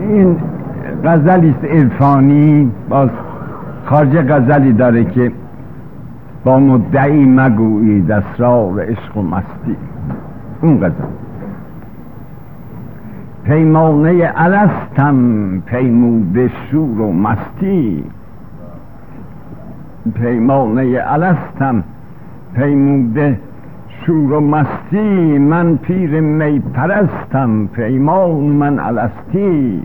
این غزلی است عرفانی. باز خارج غزلی داره که با مدعی مگویید اسرار عشق و مستی. اون غزل پیمانه الستم پیموده شور و مستی، پیمانه الستم پیموده شور و مستی، من پیر می پرستم پیمان من الستی،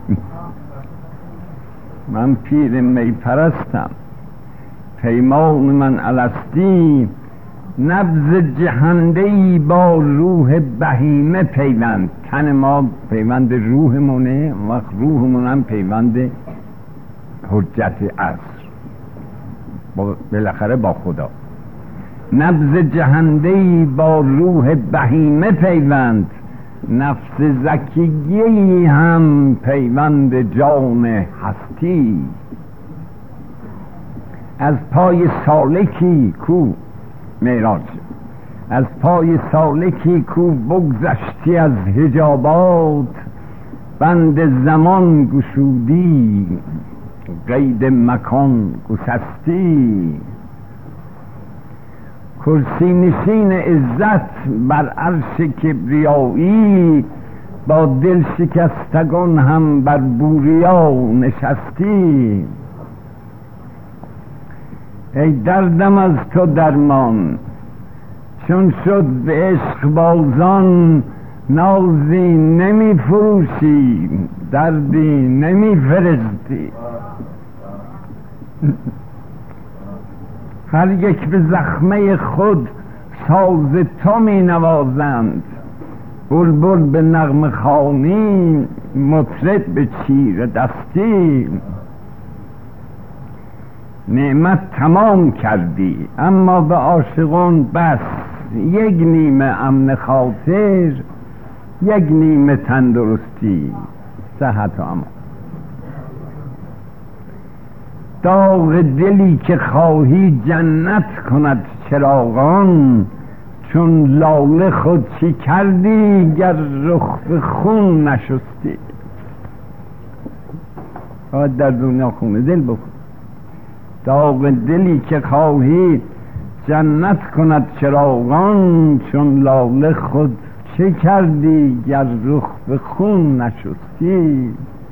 من پیر می پرستم پیمان من الستی، نبض جهنده‌ای با روح بهیمه پیوند. تن ما پیوند روحمونه، وقت روحمون هم پیوند حجت عصر بالاخره با خدا. نبض جهنده‌ای با روح بهیمه پیوند، نفس زکیه‌ای هم پیوند جان هستی، از پای سالکی کو معراج، از پای سالکی کو بگذشتی از حجابات، بند زمان گشودی قید مکان گسستی، کرسی نشین عزت بر عرش کبریایی، با دل شکستگان هم بر بوریا نشستی، ای دردم از تو درمان چون شد به عشق بازان، نازی نمی فروشی دردی نمی فرستی، هر یک به زخمه خود ساز تو می نوازند، بلبل به نغمه خوانی مطرب به چیر دستی، نعمت تمام کردی اما به عاشقان بس، یک نیمه امن خاطر یک نیمه تندرستی صحت و امان. داغ دلی که خواهی جنت کند چراغان، چون لاله خود چی کردی گر رخ به خون نشستی. باید در دنیا خون دل بکن. داغ دلی که خواهی جنت کند چراغان، چون لاله خود چه کردی گر رخ به خون نشستی.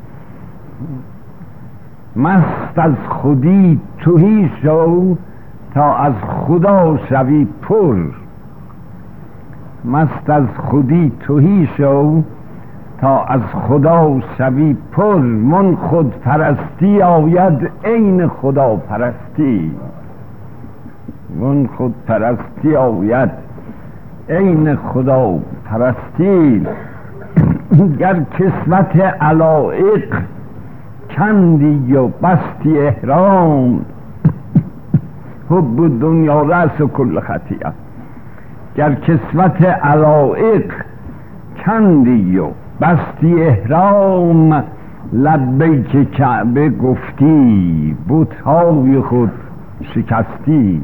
مست از خودی تهی شو تا از خدا شوی پر، مست از خودی تهی شو تا از خدا شوی پر، من خود پرستی آید عین خدا پرستی، من خود پرستی آید عین خدا پرستی. گر کسوت علایق کندی و بستی احرام، حب دنیا رأس کل خطیئه. گر کسوت علایق کندی و بستی احرام، لبیک کعبه گفتی بت‌های خود شکستی.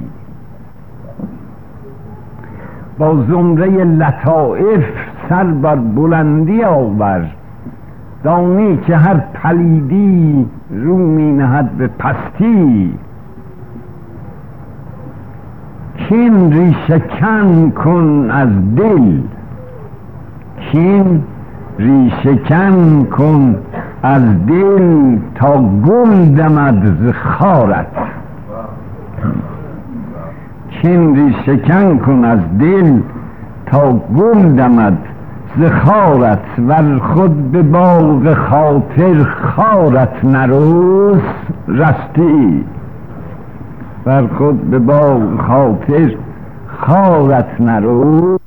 با زمره لطائف سر بر بلندی آور، دانی که هر پلیدی رو می نهد به پستی. کین ریشه کن کن از دل، کین ریشه کن کن از دل تا گل دمد ز خارت. کین ریشه کن کن از دل تا گل دمد ز خارت، ور خود به باغ خاطر خارت نروس رستی. ور خود به باغ خاطر خارت نروس